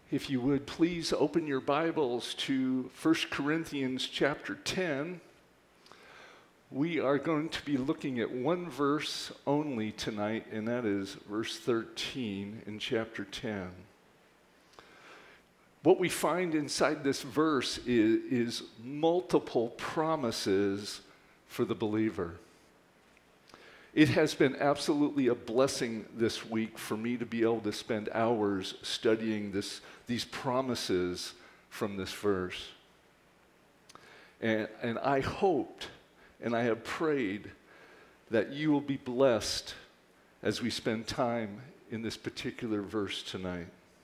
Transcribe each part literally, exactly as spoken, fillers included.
If you would, please open your Bibles to First Corinthians chapter ten. We are going to be looking at one verse only tonight, and that is verse thirteen in chapter ten. What we find inside this verse is, is multiple promises for the believer. It has been absolutely a blessing this week for me to be able to spend hours studying this, these promises from this verse. And, and I hoped and I have prayed that you will be blessed as we spend time in this particular verse tonight.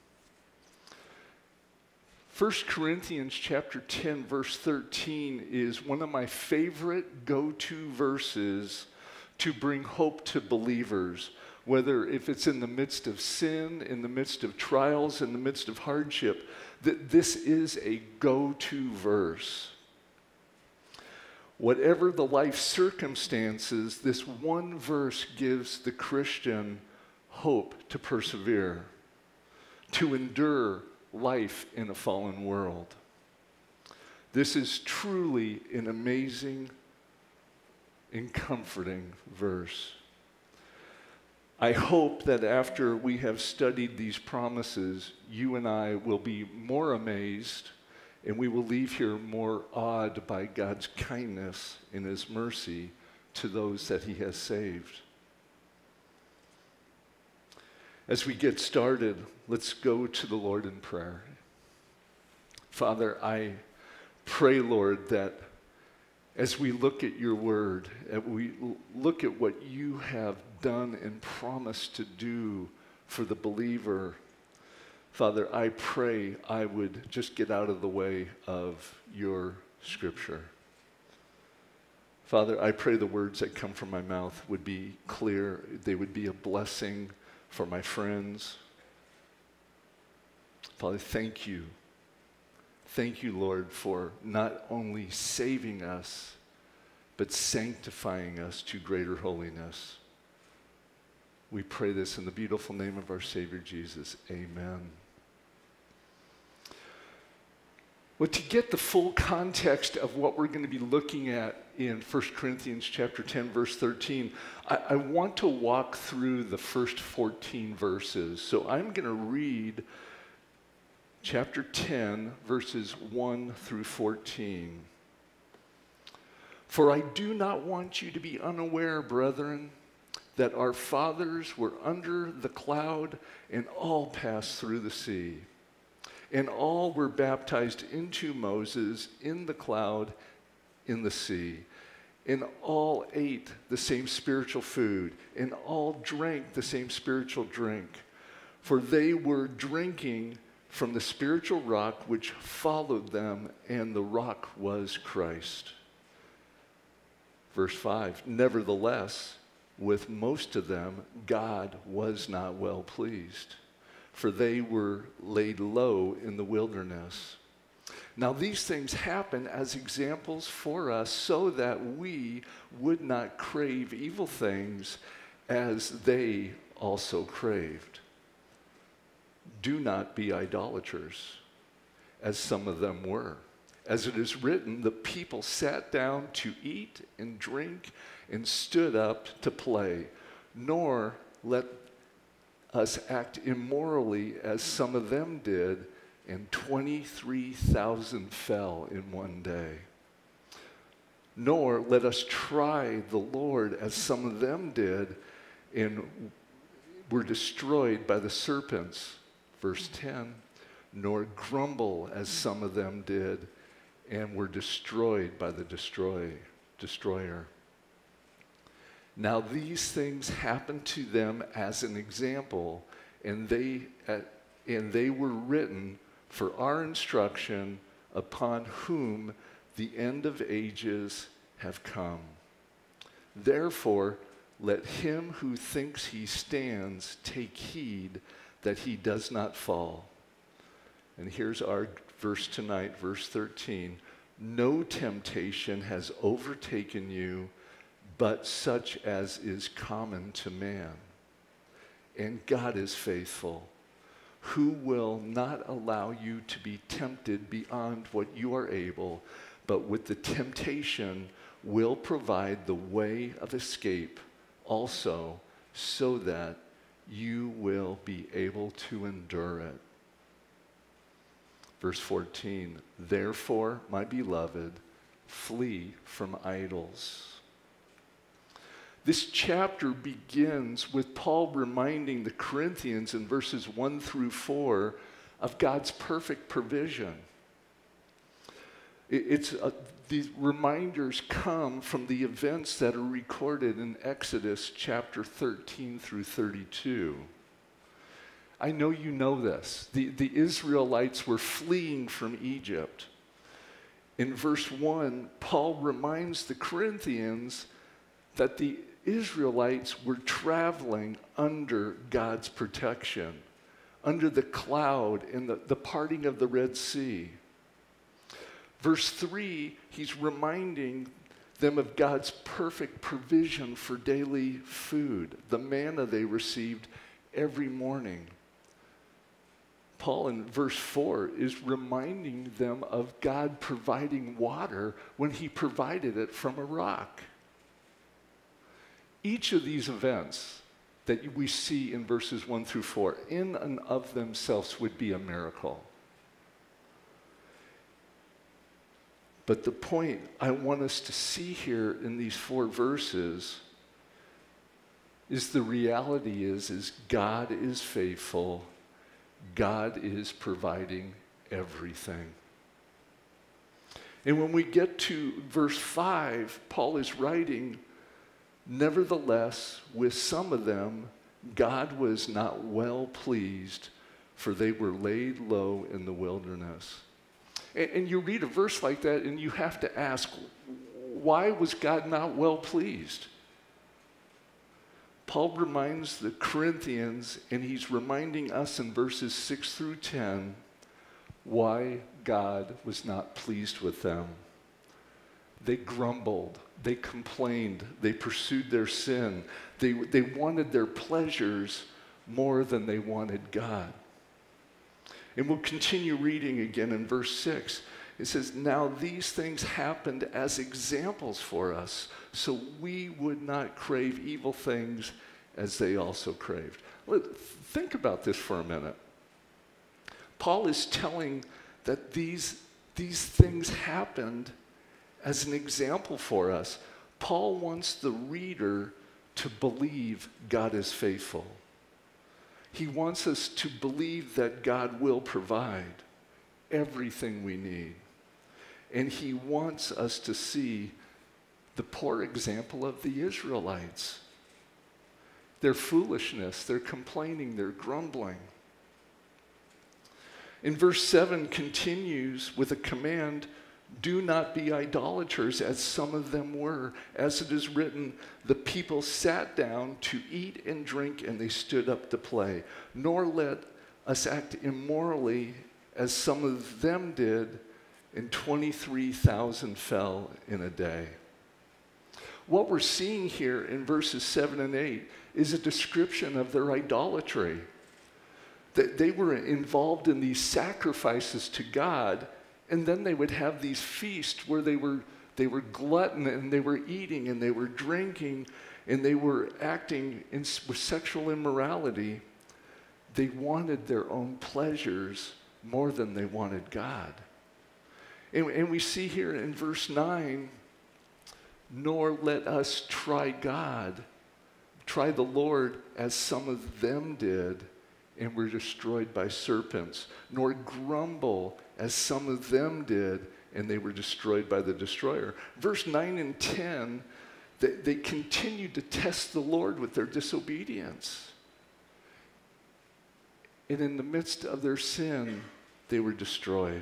First Corinthians chapter ten, verse thirteen is one of my favorite go-to verses to bring hope to believers, whether if it's in the midst of sin, in the midst of trials, in the midst of hardship, that this is a go-to verse. Whatever the life circumstances, this one verse gives the Christian hope to persevere, to endure life in a fallen world. This is truly an amazing and comforting verse. I hope that after we have studied these promises, you and I will be more amazed and we will leave here more awed by God's kindness and His mercy to those that He has saved. As we get started, let's go to the Lord in prayer. Father, I pray, Lord, that as we look at your word, as we look at what you have done and promised to do for the believer, Father, I pray I would just get out of the way of your scripture. Father, I pray the words that come from my mouth would be clear. They would be a blessing for my friends. Father, thank you. Thank you, Lord, for not only saving us, but sanctifying us to greater holiness. We pray this in the beautiful name of our Savior Jesus. Amen. Well, to get the full context of what we're going to be looking at in First Corinthians chapter ten, verse thirteen, I, I want to walk through the first fourteen verses. So I'm going to read chapter ten, verses one through fourteen. For I do not want you to be unaware, brethren, that our fathers were under the cloud and all passed through the sea. And all were baptized into Moses in the cloud, in the sea. And all ate the same spiritual food, and all drank the same spiritual drink. For they were drinking from the spiritual rock which followed them, and the rock was Christ. Verse five, nevertheless, with most of them, God was not well pleased, for they were laid low in the wilderness. Now these things happen as examples for us so that we would not crave evil things as they also craved. Do not be idolaters, as some of them were. As it is written, the people sat down to eat and drink and stood up to play, nor let us act immorally as some of them did, and twenty-three thousand fell in one day. Nor let us try the Lord as some of them did, and were destroyed by the serpents. Verse ten, nor grumble as some of them did, and were destroyed by the destroy, destroyer. Now these things happened to them as an example, and they, uh, and they were written for our instruction, upon whom the end of ages have come. Therefore, let him who thinks he stands take heed that he does not fall. And here's our verse tonight, verse thirteen. No temptation has overtaken you, but such as is common to man. And God is faithful, who will not allow you to be tempted beyond what you are able, but with the temptation will provide the way of escape also, so that you will be able to endure it. Verse fourteen, therefore, my beloved, flee from idols. This chapter begins with Paul reminding the Corinthians in verses one through four of God's perfect provision. It's a, these reminders come from the events that are recorded in Exodus chapter thirteen through thirty-two. I know you know this. The, the Israelites were fleeing from Egypt. In verse one, Paul reminds the Corinthians that the Israelites were traveling under God's protection, under the cloud in the, the parting of the Red Sea. Verse three, he's reminding them of God's perfect provision for daily food, the manna they received every morning. Paul in verse four is reminding them of God providing water when he provided it from a rock. Each of these events that we see in verses one through four, in and of themselves would be a miracle. But the point I want us to see here in these four verses is the reality is, is God is faithful. God is providing everything. And when we get to verse five, Paul is writing, nevertheless, with some of them, God was not well pleased, for they were laid low in the wilderness. And, and you read a verse like that, and you have to ask, why was God not well pleased? Paul reminds the Corinthians, and he's reminding us in verses six through ten, why God was not pleased with them. They grumbled, they complained, they pursued their sin. They, they wanted their pleasures more than they wanted God. And we'll continue reading again in verse six. It says, now these things happened as examples for us, so we would not crave evil things as they also craved. Think about this for a minute. Paul is telling that these, these things happened as an example for us. Paul wants the reader to believe God is faithful. He wants us to believe that God will provide everything we need. And he wants us to see the poor example of the Israelites. Their foolishness, their complaining, their grumbling. In verse seven continues with a command, do not be idolaters, as some of them were. As it is written, the people sat down to eat and drink, and they stood up to play. Nor let us act immorally, as some of them did, and twenty-three thousand fell in a day. What we're seeing here in verses seven and eight is a description of their idolatry. That they were involved in these sacrifices to God, and then they would have these feasts where they were they were glutton and they were eating and they were drinking and they were acting in, with sexual immorality. They wanted their own pleasures more than they wanted God. And, and we see here in verse nine, nor let us try God, try the Lord as some of them did, and were destroyed by serpents, nor grumble as some of them did, and they were destroyed by the destroyer. Verse nine and ten, they, they continued to test the Lord with their disobedience. And in the midst of their sin, they were destroyed.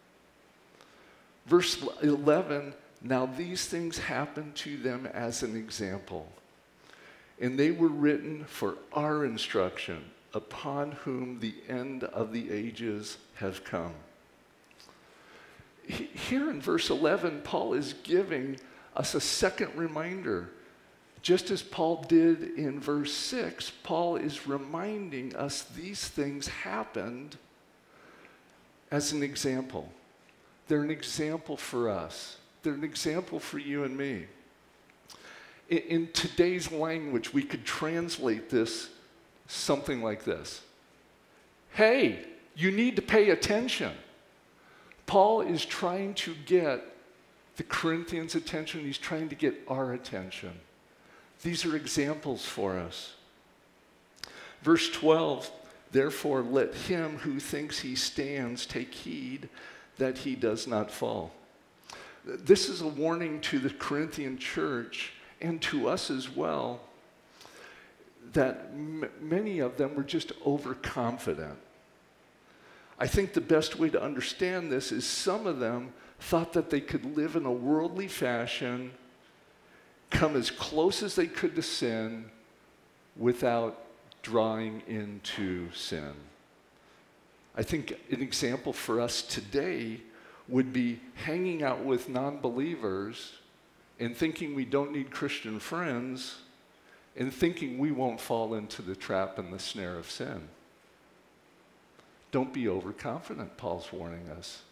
Verse eleven, now these things happened to them as an example, and they were written for our instruction, upon whom the end of the ages have come. Here in verse eleven, Paul is giving us a second reminder Just as Paul did in verse six, Paul is reminding us these things happened as an example. They're an example for us. They're an example for you and me. In, in today's language, we could translate this something like this. Hey, you need to pay attention. Paul is trying to get the Corinthians' attention. He's trying to get our attention. These are examples for us. Verse twelve, therefore let him who thinks he stands take heed that he does not fall. This is a warning to the Corinthian church and to us as well, that m- many of them were just overconfident. I think the best way to understand this is some of them thought that they could live in a worldly fashion, come as close as they could to sin without drawing into sin. I think an example for us today would be hanging out with non-believers and thinking we don't need Christian friends and thinking we won't fall into the trap and the snare of sin. Don't be overconfident, Paul's warning us.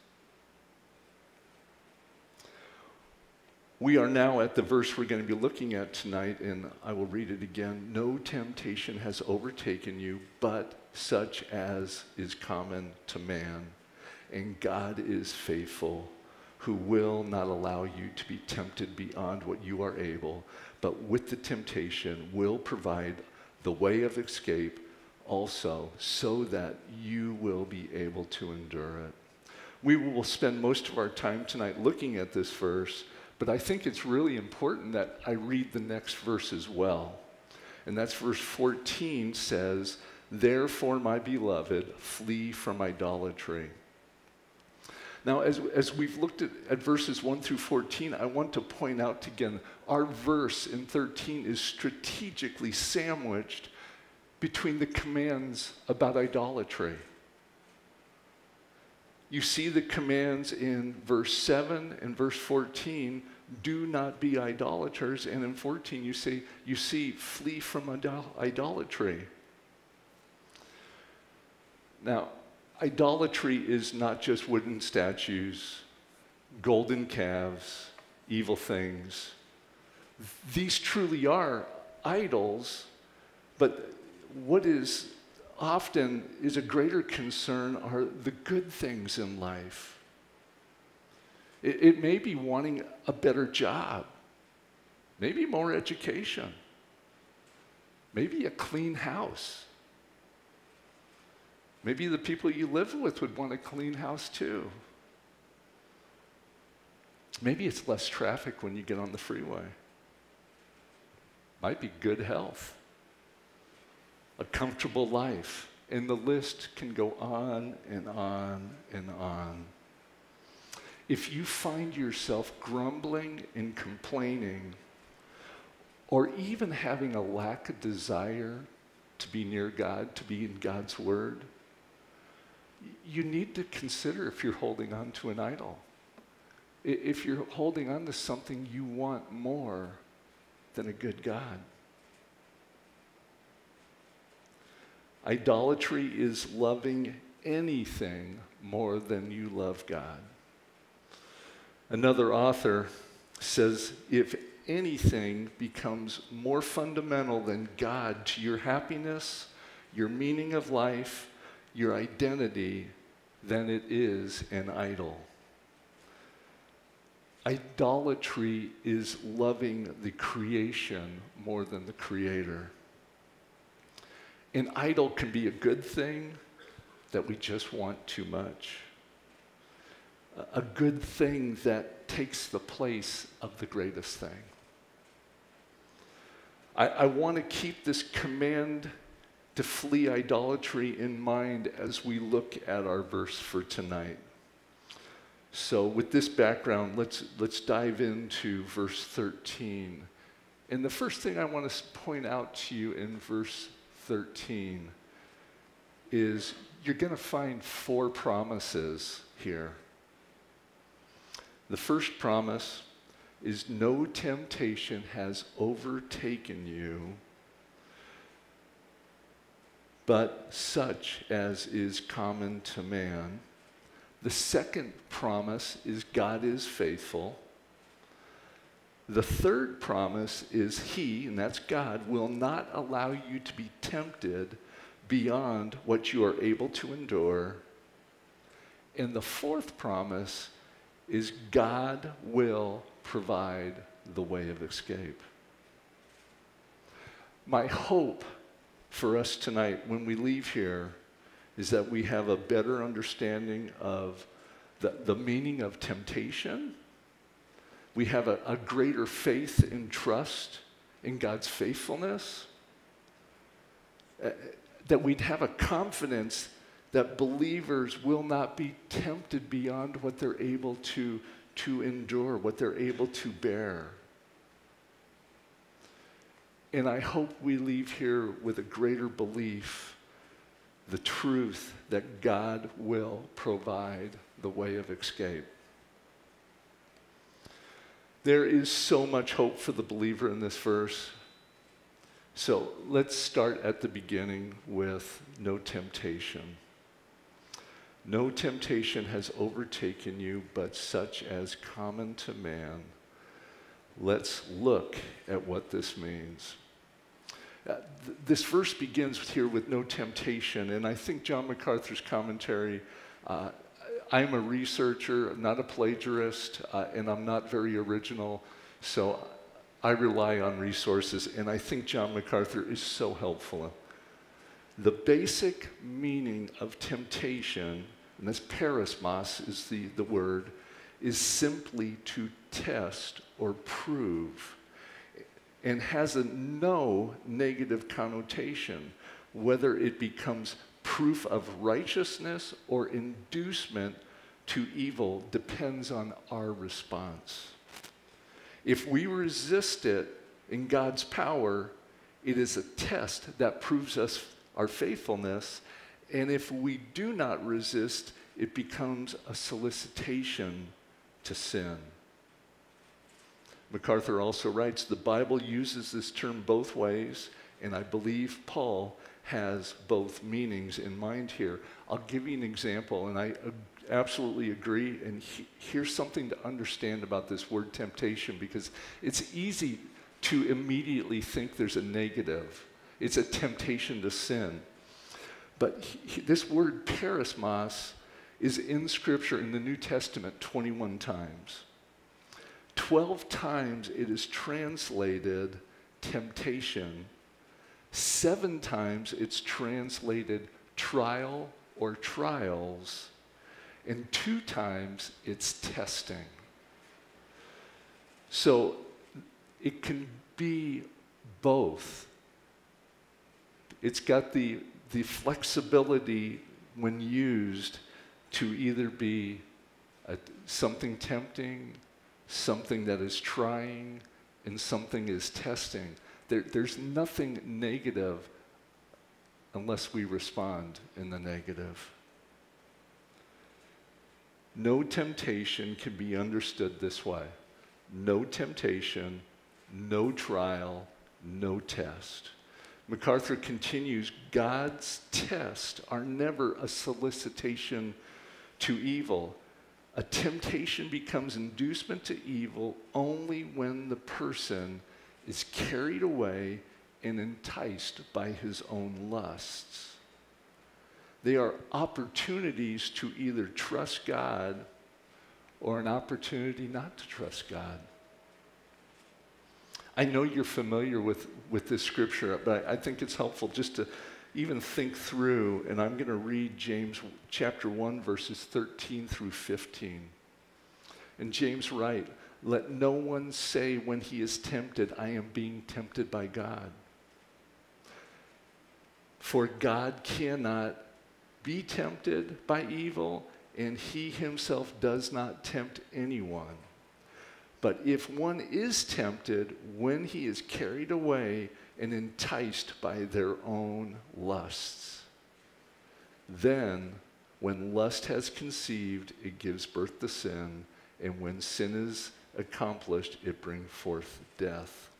We are now at the verse we're going to be looking at tonight, and I will read it again. No temptation has overtaken you, but such as is common to man. And God is faithful, who will not allow you to be tempted beyond what you are able, but with the temptation will provide the way of escape also, so that you will be able to endure it. We will spend most of our time tonight looking at this verse, but I think it's really important that I read the next verse as well. And that's verse fourteen says, therefore, my beloved, flee from idolatry. Now, as, as we've looked at, at verses one through fourteen, I want to point out again, our verse in thirteen is strategically sandwiched between the commands about idolatry. You see the commands in verse seven and verse fourteen, do not be idolaters, and in fourteen you say, you see, flee from idol- idolatry. Now, idolatry is not just wooden statues, golden calves, evil things. These truly are idols, but what is often is a greater concern are the good things in life. It, it may be wanting a better job, maybe more education, maybe a clean house. Maybe the people you live with would want a clean house too. Maybe it's less traffic when you get on the freeway. Might be good health, a comfortable life, and the list can go on and on and on. If you find yourself grumbling and complaining, or even having a lack of desire to be near God, to be in God's Word, you need to consider if you're holding on to an idol. If you're holding on to something you want more than a good God. Idolatry is loving anything more than you love God. Another author says, if anything becomes more fundamental than God to your happiness, your meaning of life, your identity, then it is an idol. Idolatry is loving the creation more than the Creator. An idol can be a good thing that we just want too much. A good thing that takes the place of the greatest thing. I, I want to keep this command to flee idolatry in mind as we look at our verse for tonight. So with this background, let's, let's dive into verse thirteen. And the first thing I want to point out to you in verse thirteen is you're going to find four promises here. The first promise is no temptation has overtaken you, but such as is common to man. The second promise is God is faithful. The third promise is He, and that's God, will not allow you to be tempted beyond what you are able to endure. And the fourth promise is God will provide the way of escape. My hope for us tonight when we leave here is that we have a better understanding of the, the meaning of temptation. We have a, a greater faith and trust in God's faithfulness. Uh, that we'd have a confidence that believers will not be tempted beyond what they're able to, to endure, what they're able to bear. And I hope we leave here with a greater belief, the truth that God will provide the way of escape. There is so much hope for the believer in this verse. So let's start at the beginning with no temptation. No temptation has overtaken you, but such as common to man. Let's look at what this means. Uh, th- this verse begins here with no temptation, and I think John MacArthur's commentary, uh, I'm a researcher, not a plagiarist, uh, and I'm not very original, so I rely on resources, and I think John MacArthur is so helpful. The basic meaning of temptation, and this perismos is the, the word, is simply to test or prove, and has a no negative connotation, whether it becomes proof of righteousness or inducement to evil depends on our response. If we resist it in God's power, it is a test that proves us our faithfulness, and if we do not resist, it becomes a solicitation to sin. MacArthur also writes, the Bible uses this term both ways, and I believe Paul has both meanings in mind here. I'll give you an example, and I absolutely agree, and he, here's something to understand about this word temptation, because it's easy to immediately think there's a negative. It's a temptation to sin. But he, this word perismos is in Scripture in the New Testament twenty-one times. twelve times it is translated temptation. Seven times it's translated trial or trials. And two times it's testing. So it can be both. It's got the, the flexibility when used to either be a, something tempting, something that is trying, and something is testing. There, there's nothing negative unless we respond in the negative. No temptation can be understood this way. No temptation, no trial, no test. MacArthur continues, God's tests are never a solicitation to evil. A temptation becomes inducement to evil only when the person is carried away and enticed by his own lusts. They are opportunities to either trust God or an opportunity not to trust God. I know you're familiar with, with this scripture, but I, I think it's helpful just to even think through, and I'm going to read James chapter one, verses thirteen through fifteen. And James writes, let no one say when he is tempted, I am being tempted by God. For God cannot be tempted by evil, and he himself does not tempt anyone. But if one is tempted, when he is carried away and enticed by their own lusts, then when lust has conceived, it gives birth to sin, and when sin is accomplished, it bring forth death.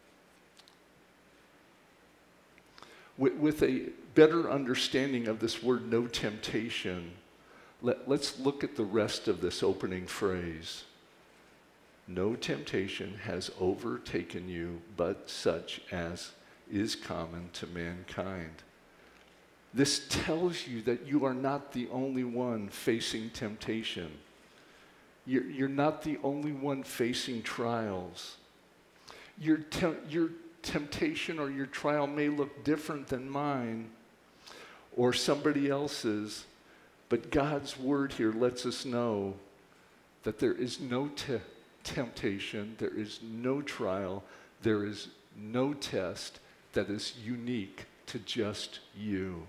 With, with a better understanding of this word, no temptation, let, let's look at the rest of this opening phrase. No temptation has overtaken you, but such as is common to mankind. This tells you that you are not the only one facing temptation. You're, you're not the only one facing trials. Your, te- your temptation or your trial may look different than mine or somebody else's, but God's word here lets us know that there is no te- temptation, there is no trial, there is no test that is unique to just you.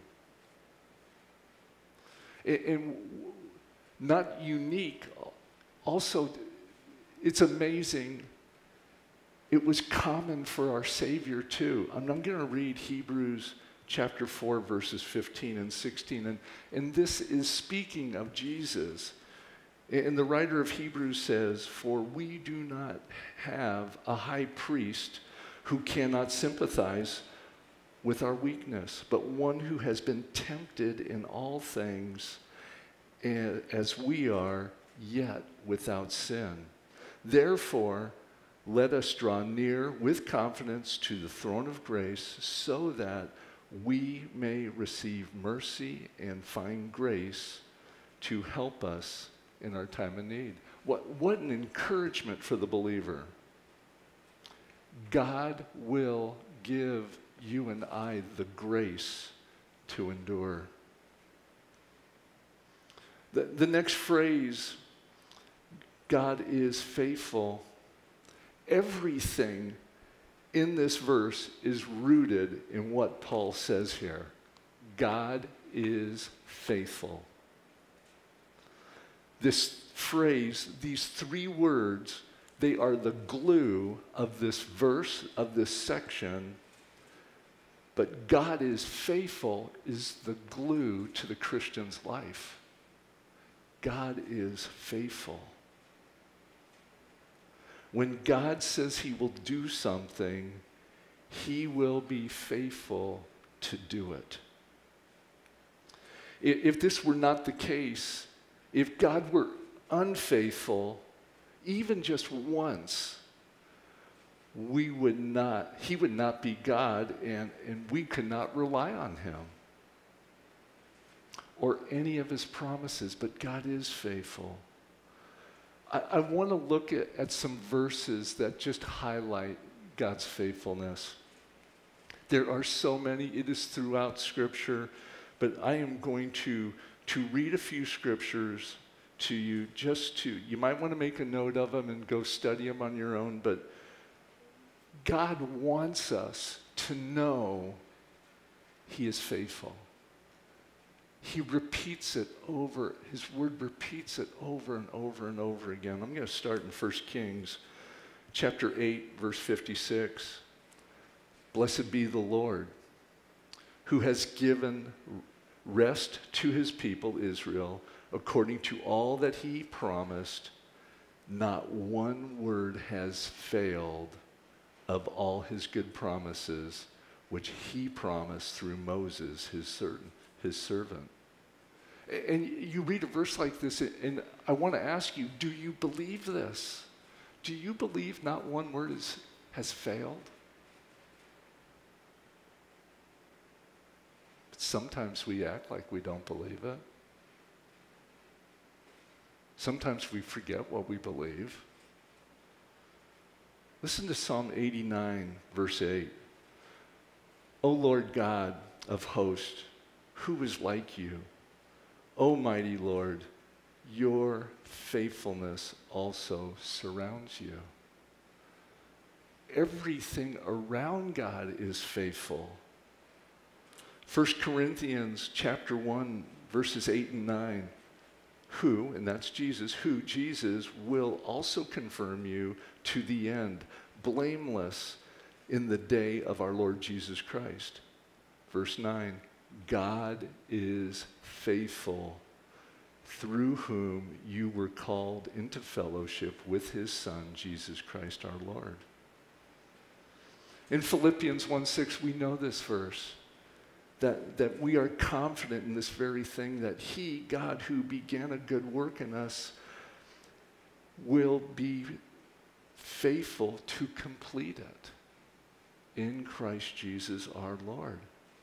And not unique, also, it's amazing, it was common for our Savior too. I'm going to read Hebrews chapter four, verses fifteen and sixteen, and, and this is speaking of Jesus. And the writer of Hebrews says, "For we do not have a high priest who cannot sympathize with our weakness, but one who has been tempted in all things as we are, yet without sin. Therefore, let us draw near with confidence to the throne of grace so that we may receive mercy and find grace to help us in our time of need." What, what an encouragement for the believer. God will give you and I the grace to endure. The, the next phrase, God is faithful. Everything in this verse is rooted in what Paul says here. God is faithful. This phrase, these three words, they are the glue of this verse, of this section. But God is faithful is the glue to the Christian's life. God is faithful. When God says he will do something, he will be faithful to do it. If this were not the case, if God were unfaithful, even just once, we would not, he would not be God, and, and we could not rely on him or any of his promises, but God is faithful. I, I want to look at, at some verses that just highlight God's faithfulness. There are so many, it is throughout Scripture, but I am going to, to read a few scriptures to you just to, you might want to make a note of them and go study them on your own, but God wants us to know he is faithful. He repeats it over, his word repeats it over and over and over again. I'm going to start in First Kings chapter eight, verse fifty-six. Blessed be the Lord, who has given rest to his people Israel, according to all that he promised. Not one word has failed of all his good promises, which he promised through Moses, his certain, his servant. And you read a verse like this, and I want to ask you, do you believe this? Do you believe not one word is, has failed? But sometimes we act like we don't believe it. Sometimes we forget what we believe. Listen to Psalm eighty-nine, verse eight. O Lord God of hosts, who is like you? O mighty Lord, your faithfulness also surrounds you. Everything around God is faithful. First Corinthians chapter one, verses eight and nine. Who, and that's Jesus, who, Jesus, will also confirm you to the end, blameless in the day of our Lord Jesus Christ. Verse nine, God is faithful, through whom you were called into fellowship with his Son, Jesus Christ our Lord. In Philippians one six, we know this verse, that, that we are confident in this very thing, that he, God, who began a good work in us, will be faithful to complete it in Christ Jesus our Lord.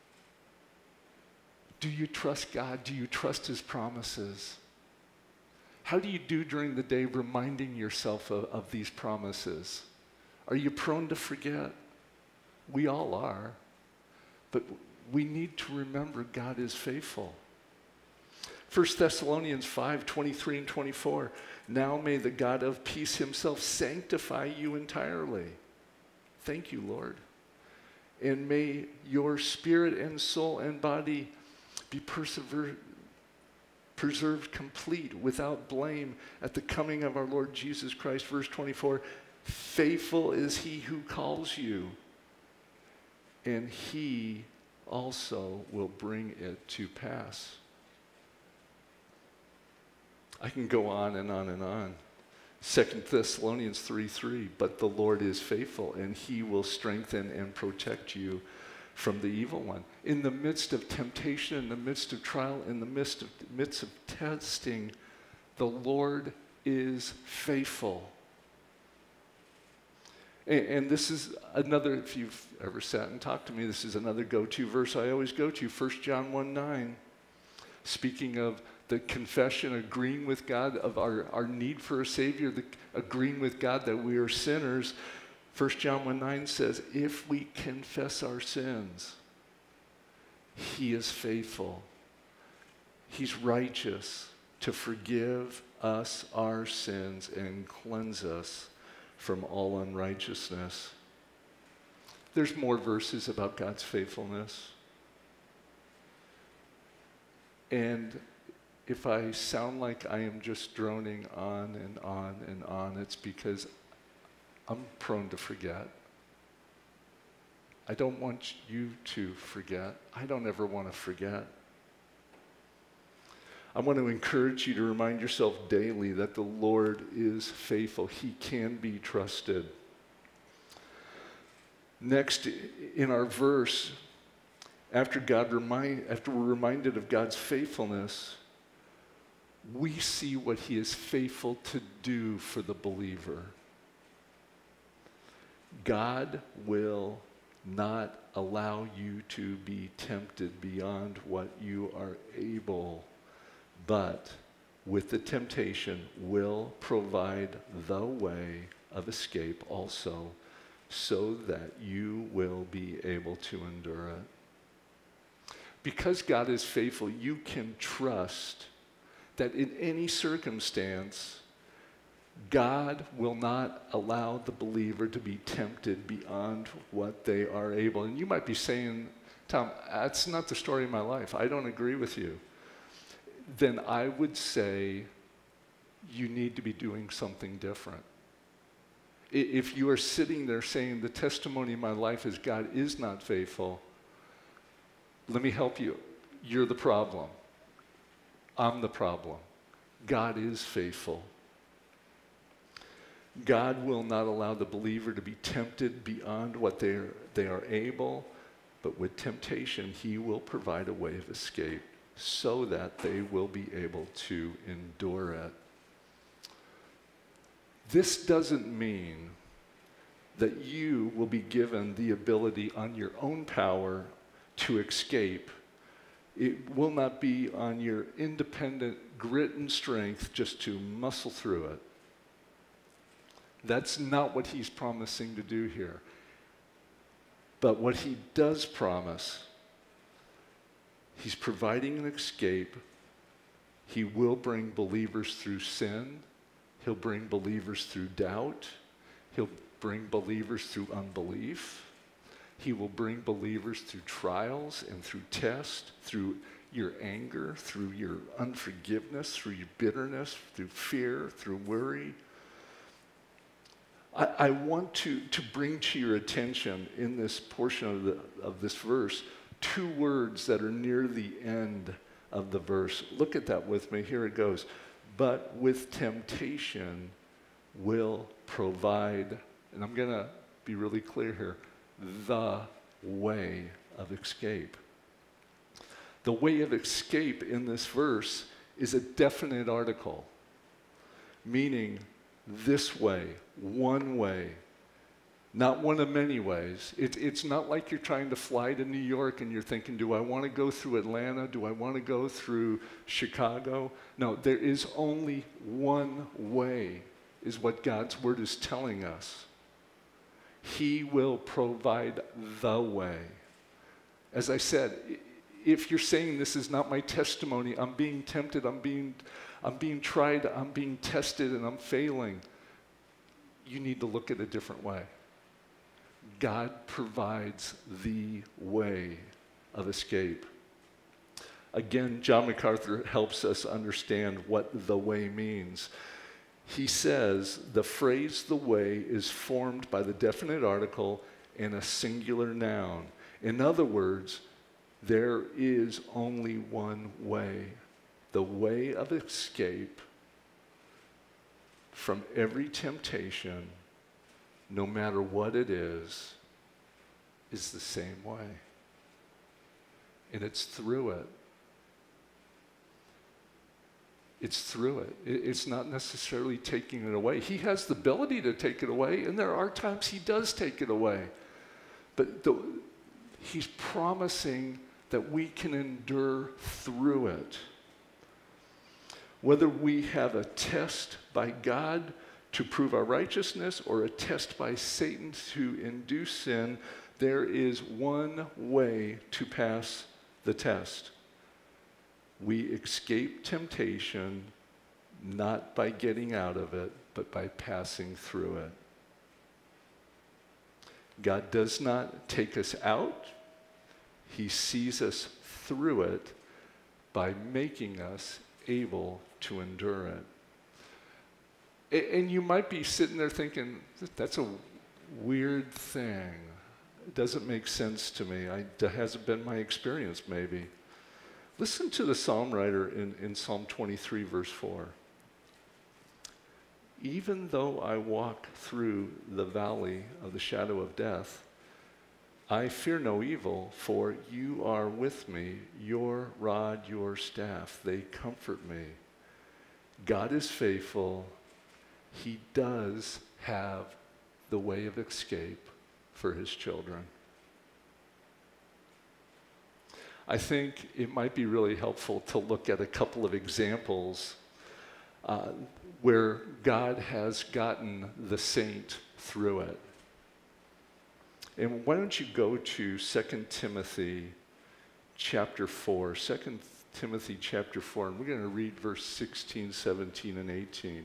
Do you trust God? Do you trust his promises? How do you do during the day reminding yourself of, of these promises? Are you prone to forget? We all are. But we need to remember God is faithful. First Thessalonians five, twenty-three and twenty-four. Now may the God of peace himself sanctify you entirely. Thank you, Lord. And may your spirit and soul and body be persever- preserved complete, without blame, at the coming of our Lord Jesus Christ. Verse twenty-four, faithful is he who calls you, and he also will bring it to pass. I can go on and on and on. Second Thessalonians three three, but the Lord is faithful, and he will strengthen and protect you from the evil one. In the midst of temptation, in the midst of trial, in the midst of, midst of testing, the Lord is faithful. And, and this is another, if you've ever sat and talked to me, this is another go-to verse I always go to, First John one nine. Speaking of the confession, agreeing with God of our, our need for a Savior, the, agreeing with God that we are sinners, First John one nine says, if we confess our sins, he is faithful. He's righteous to forgive us our sins and cleanse us from all unrighteousness. There's more verses about God's faithfulness. And if I sound like I am just droning on and on and on, it's because I'm prone to forget. I don't want you to forget. I don't ever want to forget. I want to encourage you to remind yourself daily that the Lord is faithful. He can be trusted. Next, in our verse, after God remind, after we're reminded of God's faithfulness, we see what he is faithful to do for the believer. God will not allow you to be tempted beyond what you are able, but with the temptation will provide the way of escape also, so that you will be able to endure it. Because God is faithful, you can trust that in any circumstance, God will not allow the believer to be tempted beyond what they are able. And you might be saying, Tom, that's not the story of my life. I don't agree with you. Then I would say you need to be doing something different. If you are sitting there saying the testimony of my life is God is not faithful, let me help you. You're the problem. I'm the problem. God is faithful. God will not allow the believer to be tempted beyond what they are, they are able, but with temptation, he will provide a way of escape so that they will be able to endure it. This doesn't mean that you will be given the ability on your own power to escape. It will not be on your independent grit and strength just to muscle through it. That's not what he's promising to do here. But what he does promise, he's providing an escape. He will bring believers through sin. He'll bring believers through doubt. He'll bring believers through unbelief. He will bring believers through trials and through tests, through your anger, through your unforgiveness, through your bitterness, through fear, through worry. I, I want to, to bring to your attention in this portion of, the, of this verse two words that are near the end of the verse. Look at that with me. Here it goes. But with temptation will provide, and I'm going to be really clear here, the way of escape. The way of escape in this verse is a definite article, meaning this way, one way, not one of many ways. It, it's not like you're trying to fly to New York and you're thinking, do I want to go through Atlanta? Do I want to go through Chicago? No, there is only one way, is what God's word is telling us. He will provide the way. As I said, if you're saying this is not my testimony, I'm being tempted, I'm being, I'm being tried, I'm being tested, and I'm failing, you need to look at a different way. God provides the way of escape. Again, John MacArthur helps us understand what the way means. He says the phrase the way is formed by the definite article and a singular noun. In other words, there is only one way. The way of escape from every temptation, no matter what it is, is the same way. And it's through it. It's through it. It's not necessarily taking it away. He has the ability to take it away, and there are times he does take it away. But the, he's promising that we can endure through it. Whether we have a test by God to prove our righteousness or a test by Satan to induce sin, there is one way to pass the test. We escape temptation not by getting out of it, but by passing through it. God does not take us out. He sees us through it by making us able to endure it. And you might be sitting there thinking, that's a weird thing. It doesn't make sense to me. I, that hasn't been my experience, maybe. Listen to the psalm writer in, in Psalm twenty-three, verse four. Even though I walk through the valley of the shadow of death, I fear no evil, for you are with me. Your rod, your staff, they comfort me. God is faithful. He does have the way of escape for his children. I think it might be really helpful to look at a couple of examples uh, where God has gotten the saint through it. And why don't you go to Second Timothy chapter four, Second Timothy chapter four, and we're going to read verse sixteen, seventeen, and eighteen.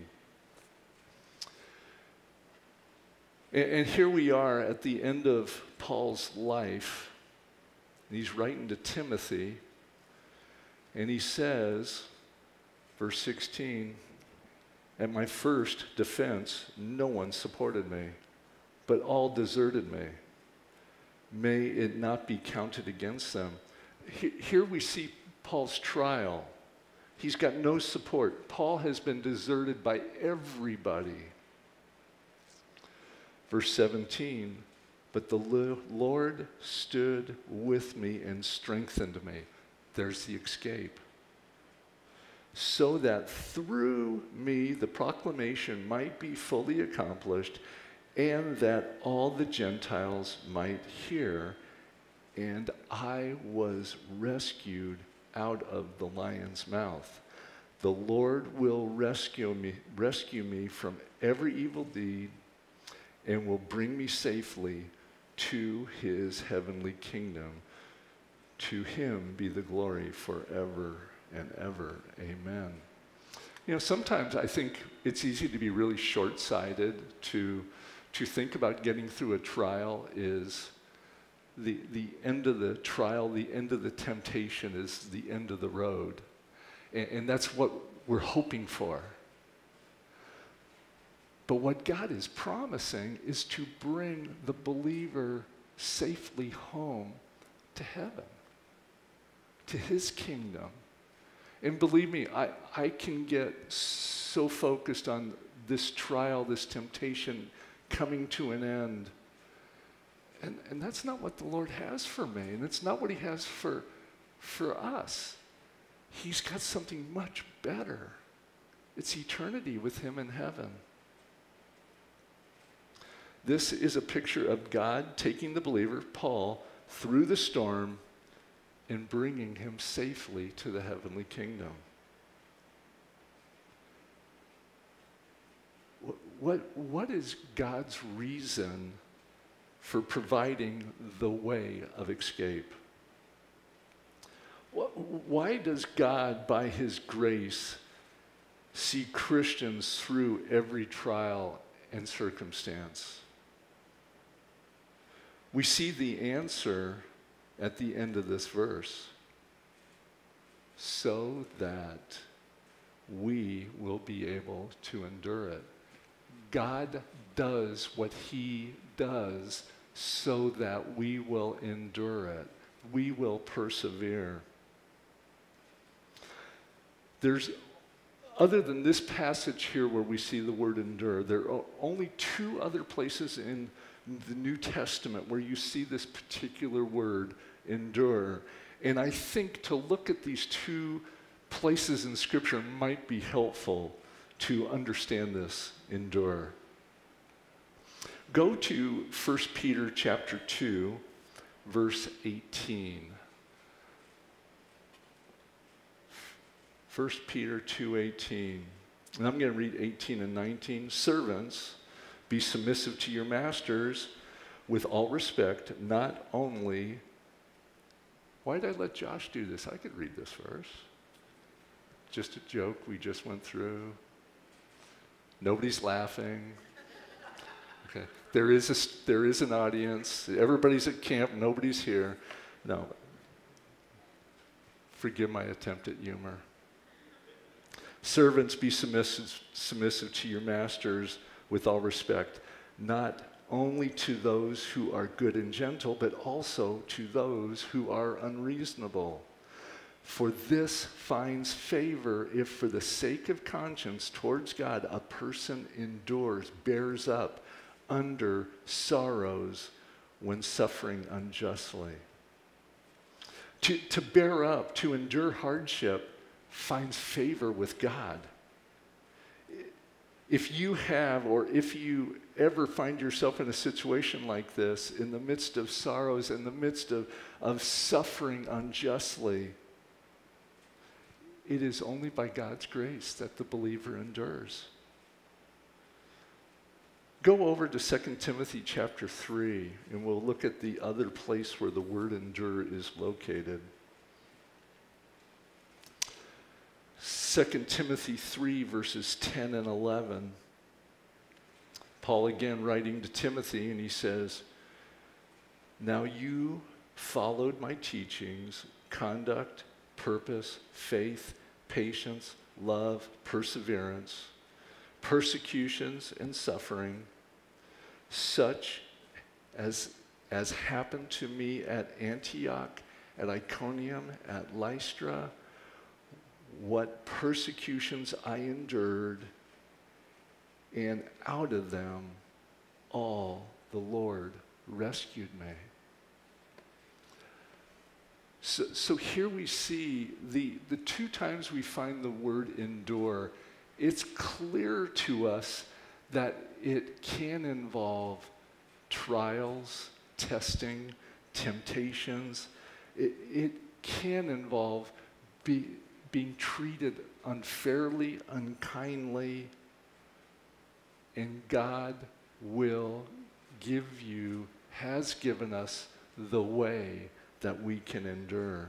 And, and here we are at the end of Paul's life. And he's writing to Timothy, and he says, verse sixteen, at my first defense, no one supported me, but all deserted me. May it not be counted against them. Here we see Paul's trial. He's got no support. Paul has been deserted by everybody. Verse seventeen, but the Lord stood with me and strengthened me. There's the escape. So that through me the proclamation might be fully accomplished, and that all the Gentiles might hear. And I was rescued out of the lion's mouth. The Lord will rescue me, rescue me from every evil deed, and will bring me safely to his heavenly kingdom. To him be the glory forever and ever. Amen. You know, sometimes I think it's easy to be really short-sighted, to, to think about getting through a trial is the, the end of the trial, the end of the temptation is the end of the road. And, and that's what we're hoping for. But what God is promising is to bring the believer safely home to heaven, to his kingdom, And believe me, I, I can get so focused on this trial, this temptation coming to an end. And, and that's not what the Lord has for me, and it's not what he has for, for us. He's got something much better. It's eternity with him in heaven. This is a picture of God taking the believer, Paul, through the storm and bringing him safely to the heavenly kingdom. What, what, what is God's reason for providing the way of escape? Why does God, by his grace, see Christians through every trial and circumstance? We see the answer at the end of this verse. So that we will be able to endure it. God does what he does so that we will endure it. We will persevere. There's, other than this passage here where we see the word endure, there are only two other places in the New Testament where you see this particular word, endure. And I think to look at these two places in Scripture might be helpful to understand this, endure. Go to First Peter chapter two, verse eighteen. First Peter two eighteen. And I'm going to read eighteen and nineteen. Servants, be submissive to your masters with all respect, not only... Why did I let Josh do this? I could read this verse. Just a joke we just went through. Nobody's laughing. Okay. There is a, there is an audience. Everybody's at camp. Nobody's here. No. Forgive my attempt at humor. Servants, be submissive, submissive to your masters with all respect, not only to those who are good and gentle, but also to those who are unreasonable. For this finds favor if for the sake of conscience towards God, a person endures, bears up under sorrows when suffering unjustly. To, to bear up, to endure hardship, finds favor with God. If you have, or if you ever find yourself in a situation like this, in the midst of sorrows, in the midst of, of suffering unjustly, it is only by God's grace that the believer endures. Go over to Second Timothy chapter three, and we'll look at the other place where the word endure is located. Second Timothy three, verses ten and eleven. Paul again writing to Timothy, and he says, now you followed my teachings, conduct, purpose, faith, patience, love, perseverance, persecutions and suffering, such as, as happened to me at Antioch, at Iconium, at Lystra, what persecutions I endured, and out of them all the Lord rescued me. So, so here we see the, the two times we find the word endure, it's clear to us that it can involve trials, testing, temptations. It, it can involve be, being treated unfairly, unkindly, and God will give you, has given us the way that we can endure.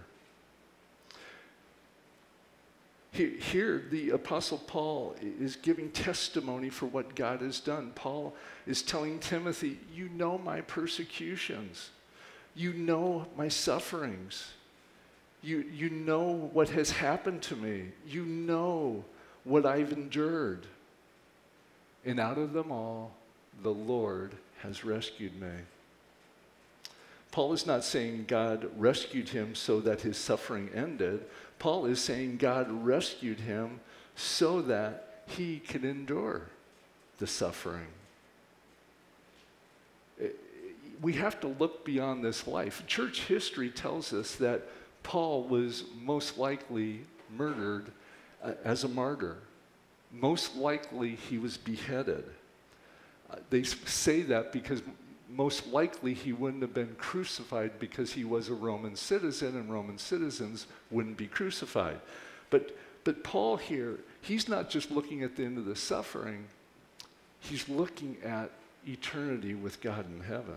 Here, the Apostle Paul is giving testimony for what God has done. Paul is telling Timothy, you know my persecutions. You know my sufferings. You, you know what has happened to me. You know what I've endured. And out of them all, the Lord has rescued me. Paul is not saying God rescued him so that his suffering ended. Paul is saying God rescued him so that he could endure the suffering. We have to look beyond this life. Church history tells us that Paul was most likely murdered uh, as a martyr. Most likely he was beheaded. Uh, they say that because most likely he wouldn't have been crucified because he was a Roman citizen, and Roman citizens wouldn't be crucified. But, but Paul here, he's not just looking at the end of the suffering, he's looking at eternity with God in heaven.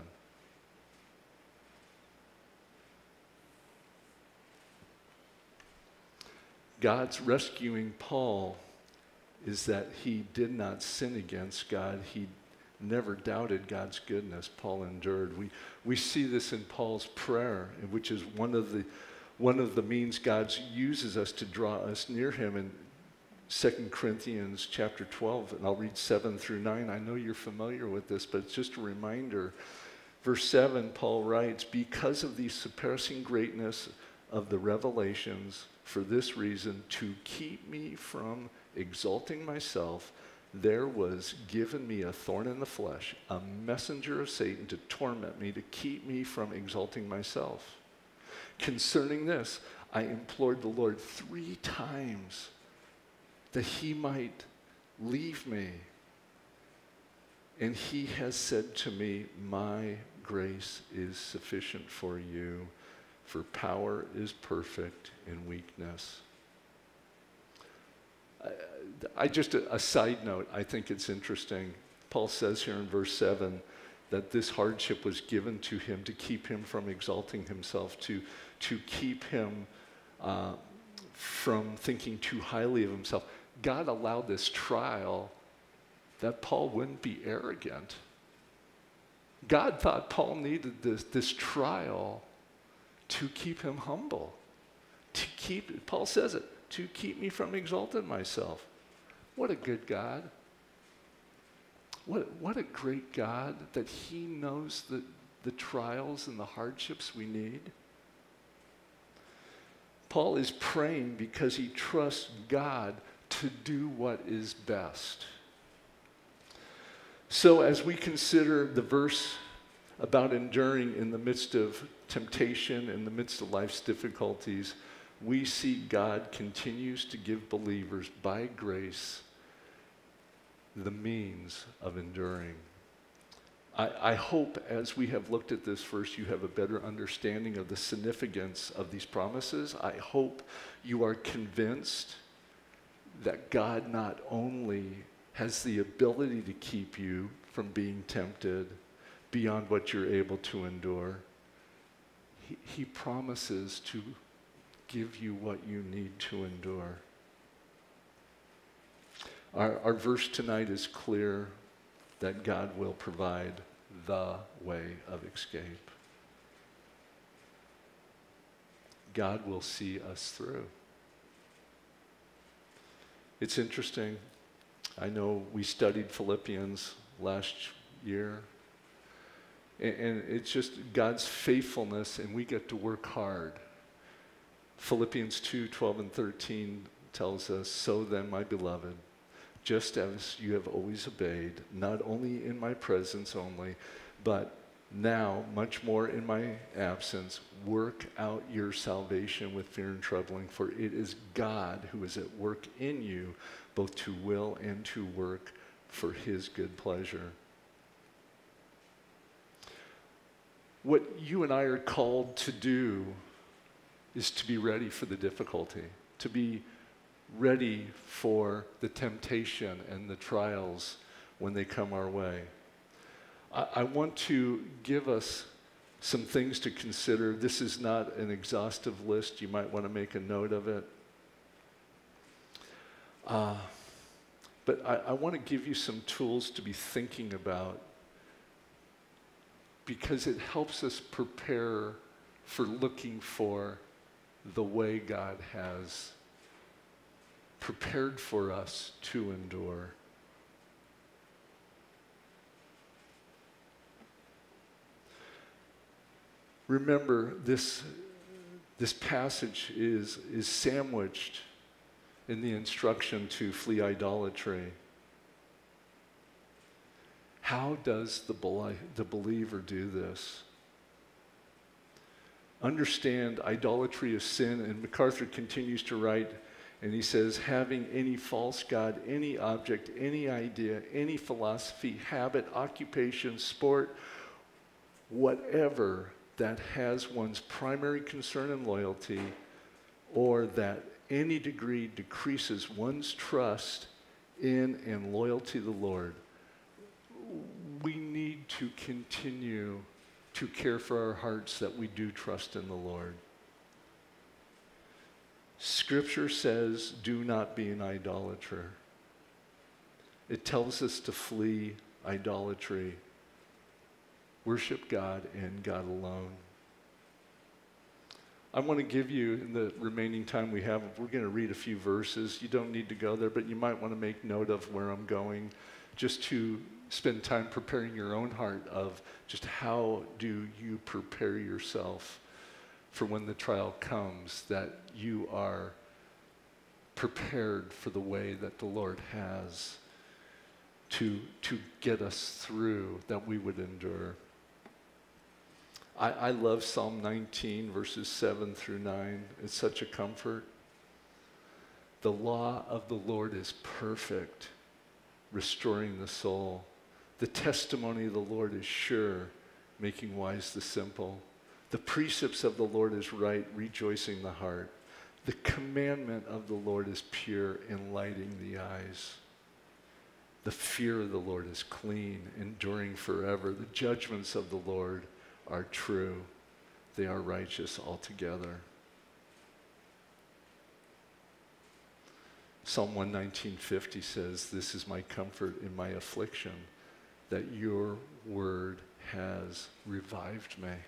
God's rescuing Paul is that he did not sin against God. He never doubted God's goodness. Paul endured. We, we see this in Paul's prayer, which is one of the, one of the means God uses us to draw us near him. In Second Corinthians chapter twelve, and I'll read seven through nine. I know you're familiar with this, but it's just a reminder. Verse seven, Paul writes, "Because of the surpassing greatness of the revelations, for this reason, to keep me from exalting myself, there was given me a thorn in the flesh, a messenger of Satan to torment me, to keep me from exalting myself. Concerning this, I implored the Lord three times that he might leave me. And he has said to me, my grace is sufficient for you, for power is perfect in weakness." I, I just, a, a side note, I think it's interesting. Paul says here in verse seven that this hardship was given to him to keep him from exalting himself, to, to keep him uh, from thinking too highly of himself. God allowed this trial that Paul wouldn't be arrogant. God thought Paul needed this, this trial to keep him humble, to keep, Paul says it, to keep me from exalting myself. What a good God. What, what a great God that he knows the, the trials and the hardships we need. Paul is praying because he trusts God to do what is best. So as we consider the verse about enduring in the midst of temptation, in the midst of life's difficulties, we see God continues to give believers by grace the means of enduring. I, I hope as we have looked at this verse, you have a better understanding of the significance of these promises. I hope you are convinced that God not only has the ability to keep you from being tempted beyond what you're able to endure, he, he promises to give you what you need to endure. Our, our verse tonight is clear that God will provide the way of escape. God will see us through. It's interesting. I know we studied Philippians last year, and, and it's just God's faithfulness, and we get to work hard. Philippians two, twelve and thirteen tells us, "So then, my beloved, just as you have always obeyed, not only in my presence only, but now much more in my absence, work out your salvation with fear and trembling, for it is God who is at work in you, both to will and to work for his good pleasure." What you and I are called to do is to be ready for the difficulty, to be ready for the temptation and the trials when they come our way. I, I want to give us some things to consider. This is not an exhaustive list. You might want to make a note of it. Uh, but I, I want to give you some tools to be thinking about, because it helps us prepare for looking for the way God has prepared for us to endure. Remember, this This passage is, is sandwiched in the instruction to flee idolatry. How does the, bel- the believer do this? Understand idolatry is sin, and MacArthur continues to write, and he says, having any false god, any object, any idea, any philosophy, habit, occupation, sport, whatever that has one's primary concern and loyalty, or that any degree decreases one's trust in and loyalty to the Lord, we need to continue to care for our hearts that we do trust in the Lord. Scripture says, do not be an idolater. It tells us to flee idolatry. Worship God and God alone. I want to give you, in the remaining time we have, we're going to read a few verses. You don't need to go there, but you might want to make note of where I'm going, just to spend time preparing your own heart of just how do you prepare yourself for when the trial comes, that you are prepared for the way that the Lord has to, to get us through, that we would endure. I, I love Psalm nineteen, verses seven through nine. It's such a comfort. The law of the Lord is perfect, restoring the soul. The testimony of the Lord is sure, making wise the simple. The precepts of the Lord is right, rejoicing the heart. The commandment of the Lord is pure, enlightening the eyes. The fear of the Lord is clean, enduring forever. The judgments of the Lord are true. They are righteous altogether. Psalm one nineteen fifty says, this is my comfort in my affliction, that your word has revived me.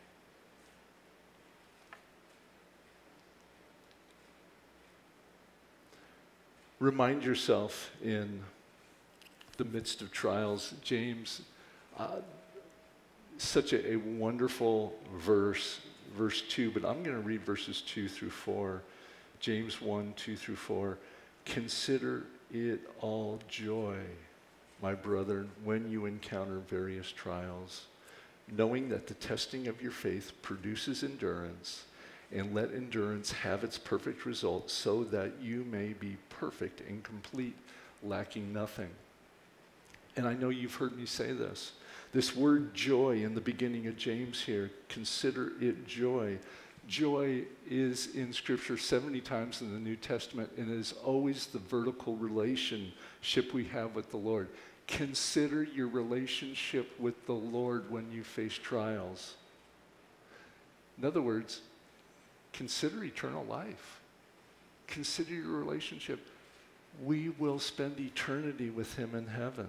Remind yourself in the midst of trials, James, uh, such a, a wonderful verse, verse two, but I'm going to read verses two through four. James one, two through four. Consider it all joy, my brethren, when you encounter various trials, knowing that the testing of your faith produces endurance, and let endurance have its perfect result, so that you may be perfect and complete, lacking nothing. And I know you've heard me say this. This word joy in the beginning of James here, consider it joy. Joy is in Scripture seventy times in the New Testament, and is always the vertical relationship we have with the Lord. Consider your relationship with the Lord when you face trials. In other words, consider eternal life. Consider your relationship. We will spend eternity with Him in heaven.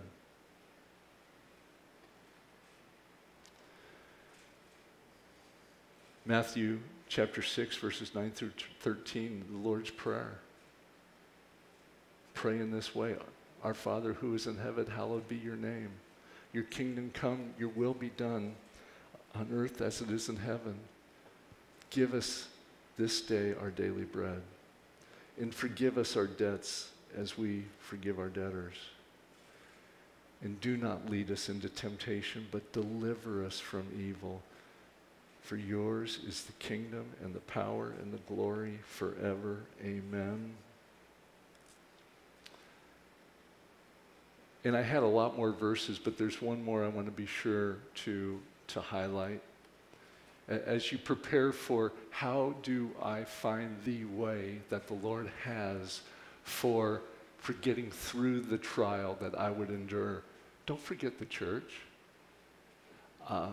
Matthew chapter six, verses nine through thirteen, the Lord's Prayer. Pray in this way. Our Father who is in heaven, hallowed be your name. Your kingdom come, your will be done on earth as it is in heaven. Give us this day our daily bread, and forgive us our debts as we forgive our debtors. And do not lead us into temptation, but deliver us from evil. For yours is the kingdom and the power and the glory forever. Amen. And I had a lot more verses, but there's one more I want to be sure to, to highlight. As you prepare for how do I find the way that the Lord has for, for getting through the trial that I would endure, don't forget the church. Uh,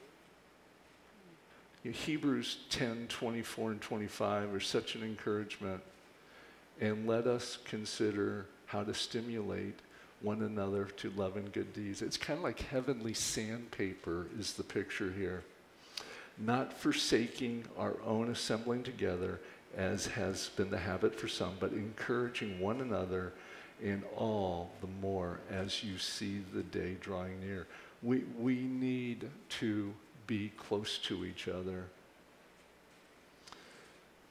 Hebrews ten, twenty-four and twenty-five are such an encouragement. And let us consider how to stimulate one another to love and good deeds. It's kind of like heavenly sandpaper is the picture here. Not forsaking our own assembling together, as has been the habit for some, but encouraging one another, and all the more as you see the day drawing near. We, we need to be close to each other.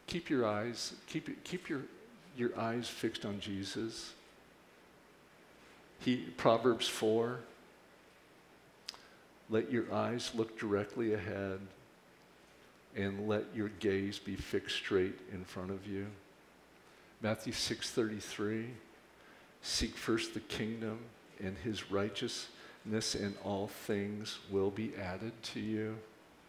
keep your eyes, keep, keep your, your eyes fixed on Jesus. He, Proverbs four, let your eyes look directly ahead and let your gaze be fixed straight in front of you. Matthew six thirty-three, seek first the kingdom and his righteousness, and all things will be added to you.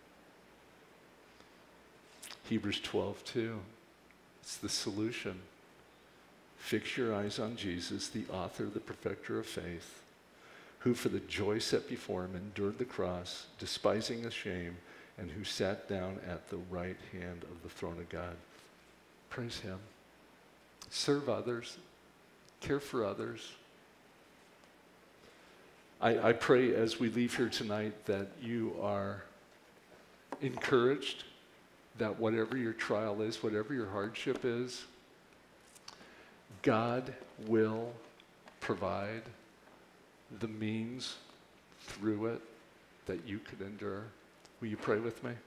Hebrews twelve two, it's the solution. Fix your eyes on Jesus, the author, the perfecter of faith, who for the joy set before him endured the cross, despising the shame, and who sat down at the right hand of the throne of God. Praise him. Serve others. Care for others. I, I pray as we leave here tonight that you are encouraged, that whatever your trial is, whatever your hardship is, God will provide the means through it that you could endure. Will you pray with me?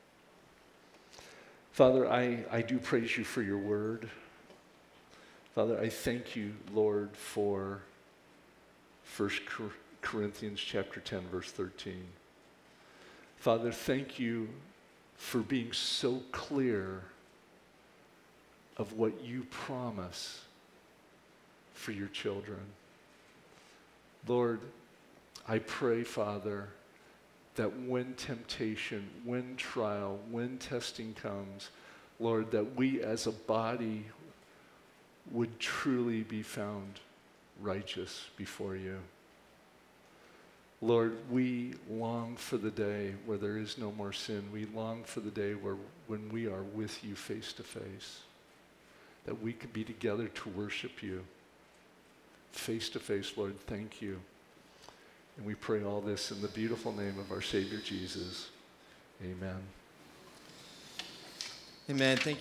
Father, I, I do praise you for your word. Father, I thank you, Lord, for First Corinthians chapter ten, verse thirteen. Father, thank you for being so clear of what you promise for your children. Lord, I pray, Father, that when temptation, when trial, when testing comes, Lord, that we as a body would truly be found righteous before you. Lord, we long for the day where there is no more sin. We long for the day where when we are with you face to face, that we could be together to worship you face to face. Lord, thank you. And we pray all this in the beautiful name of our Savior Jesus. Amen. Amen. Thank you.